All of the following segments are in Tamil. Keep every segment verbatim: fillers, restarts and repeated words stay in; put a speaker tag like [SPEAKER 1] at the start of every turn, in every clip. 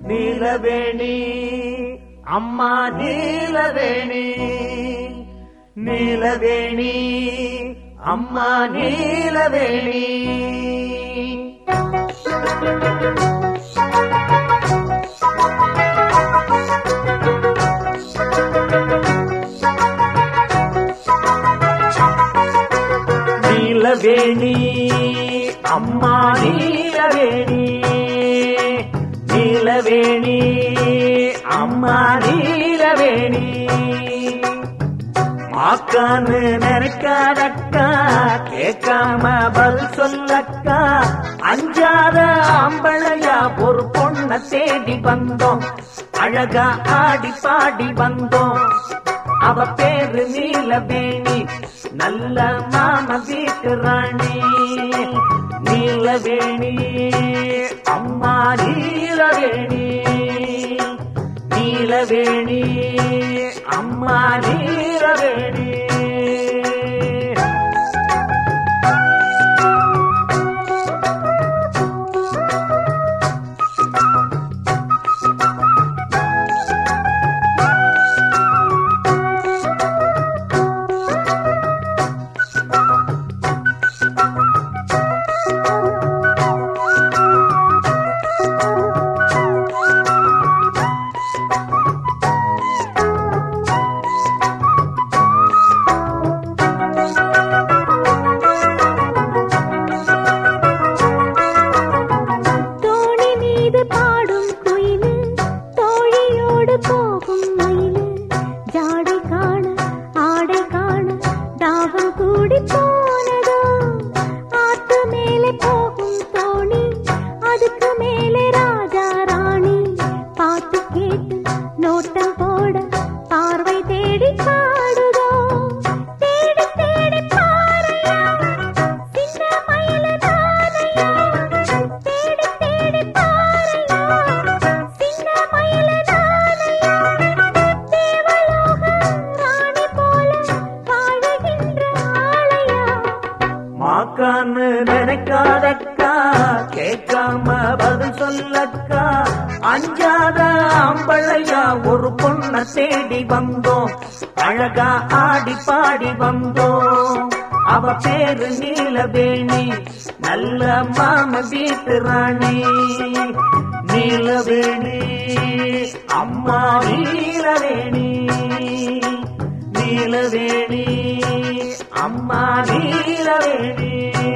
[SPEAKER 1] நீலவேணி அம்மா நீலவேணி, நீலவேணி அம்மா நீலவேணி. நீலவேணி அம்மா நீலவேணி, நீலவேணி அம்மா நீலவேணி. மாக்கான்னு நினைக்காதக்கா, கேட்காம பதில் சொல்லக்கா, அஞ்சாத ஆம்பளையா ஒரு பொண்ண தேடி வந்தோம், அழகா ஆடி பாடி வந்தோம். அவ பேரு நீலவேணி, நல்ல மாம வீட்டு ராணி. நீலவேணி அம்மா நீலவேணி, நீலவேணி அம்மா நீலவேணி. மாக்கான்னு நினைக்காதக்கா, கேட்காம பதில் சொல்லக்கா, அஞ்சாத ஆம்பளையா ஒரு பொண்ண தேடி வந்தோம், அழகா ஆடி பாடி வந்தோம். அவ பேரு நீலவேணி, நல்ல மாம வீட்டு ராணி. நீலவேணி அம்மா நீலவேணி, நீலவேணி அம்மா நீலவேணி.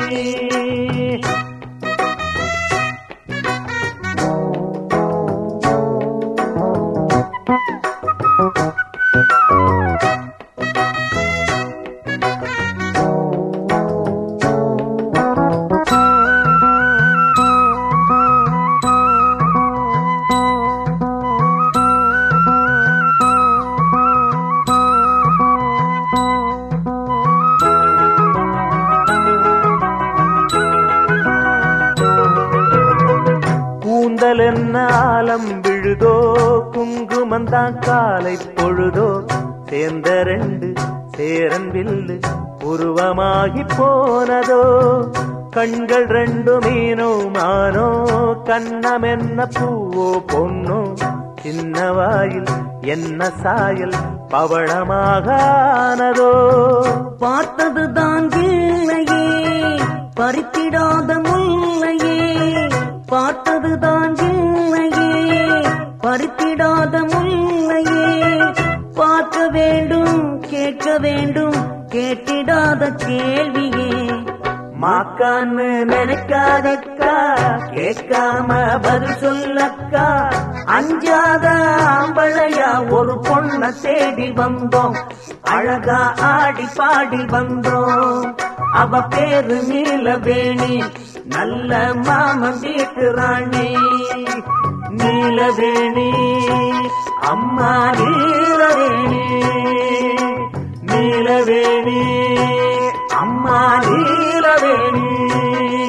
[SPEAKER 1] கூந்தல் என்ன ஆலம் விழுதோ, குங்குமந்தான் காலை பொழுதோ, சேர்ந்த ரெண்டு சேரன் வில்லு உருவமாகி போனதோ. கண்கள் ரெண்டு மீனோ மானோ, கண்ணம் என்ன பூவோ பொன்னோ, சின்ன வாயில் என்ன சாயல் பவளமாகானதோ.
[SPEAKER 2] பார்த்ததுதான் இல்லையே பறித்திடாத முல்லையே, பார்த்ததுதான் இல்லையே பறித்திடாத முல்லையே. பார்க்க வேண்டும் கேட்க வேண்டும் கேட்டிடாத கேள்வியே.
[SPEAKER 1] மாக்கான்னு நினைக்காதக்கா, கேட்காம பதில் சொல்லக்கா, அஞ்சாத ஆம்பளையா ஒரு பொண்ண தேடி வந்தோம், அழகா ஆடி பாடி வந்தோம். அவ பேரு நீலவேணி, நல்ல மாம வீட்டு ராணி. நீலவேணி அம்மா நீலவேணி, நீலவேணி அம்மா நீலவேணி.